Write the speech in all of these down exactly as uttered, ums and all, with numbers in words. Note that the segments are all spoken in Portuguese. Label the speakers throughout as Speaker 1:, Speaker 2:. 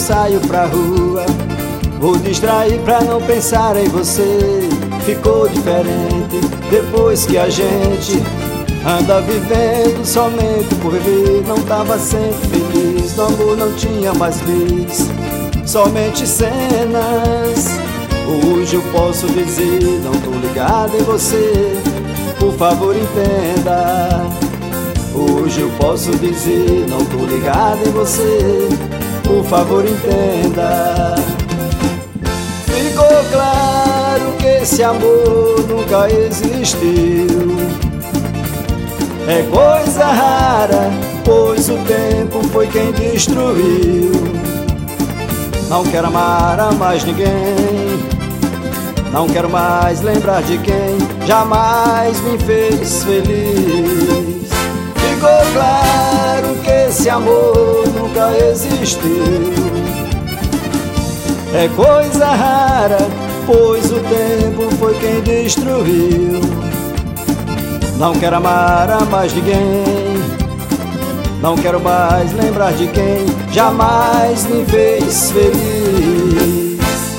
Speaker 1: saio pra rua, vou distrair pra não pensar em você. Ficou diferente depois que a gente anda vivendo somente por viver. Não tava sempre feliz, no amor não tinha mais vez, somente cenas. Hoje eu posso dizer, não tô ligado em você, por favor entenda. Hoje eu posso dizer, não tô ligado em você, por favor entenda. Ficou claro que esse amor nunca existiu, é coisa rara, pois o tempo foi quem destruiu. Não quero amar a mais ninguém, não quero mais lembrar de quem jamais me fez feliz. Ficou claro que esse amor nunca existiu, é coisa rara, pois o tempo foi quem destruiu. Não quero amar a mais ninguém, não quero mais lembrar de quem jamais me fez feliz.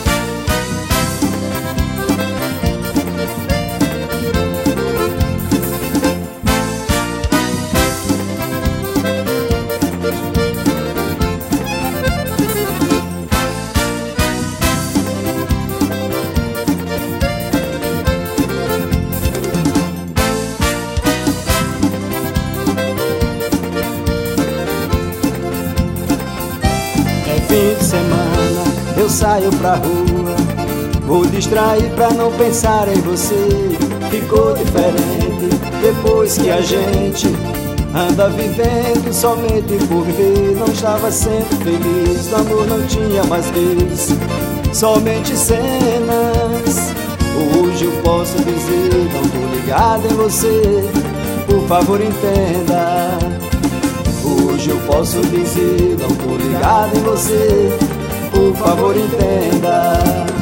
Speaker 1: Fim de semana eu saio pra rua, vou distrair pra não pensar em você. Ficou diferente depois que a gente anda vivendo somente por viver. Não estava sempre feliz, no amor não tinha mais vez, somente cenas. Hoje eu posso dizer, não tô ligado em você, por favor entenda. Hoje eu posso dizer, não tô ligado em você, por favor entenda.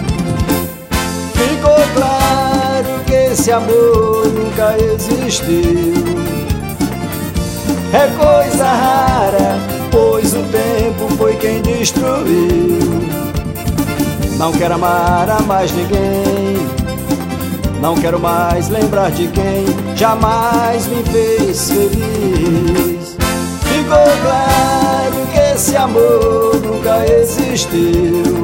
Speaker 1: Ficou claro que esse amor nunca existiu, é coisa rara, pois o tempo foi quem destruiu. Não quero amar a mais ninguém, não quero mais lembrar de quem jamais me fez feliz. Ficou claro que esse amor nunca existiu,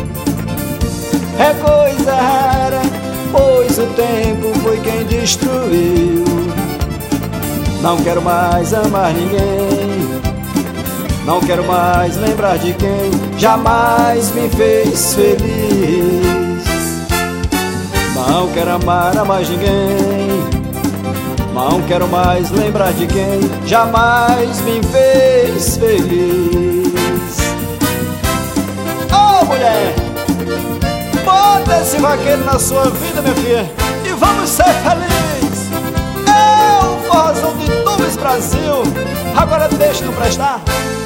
Speaker 1: é coisa rara, pois o tempo foi quem destruiu. Não quero mais amar ninguém, não quero mais lembrar de quem jamais me fez feliz. Não quero amar a mais ninguém, não quero mais lembrar de quem jamais me fez feliz. Oh, mulher, bota esse vaqueiro na sua vida, minha filha, e vamos ser felizes. É o forrozão de Tumbes Brasil. Agora deixa não prestar.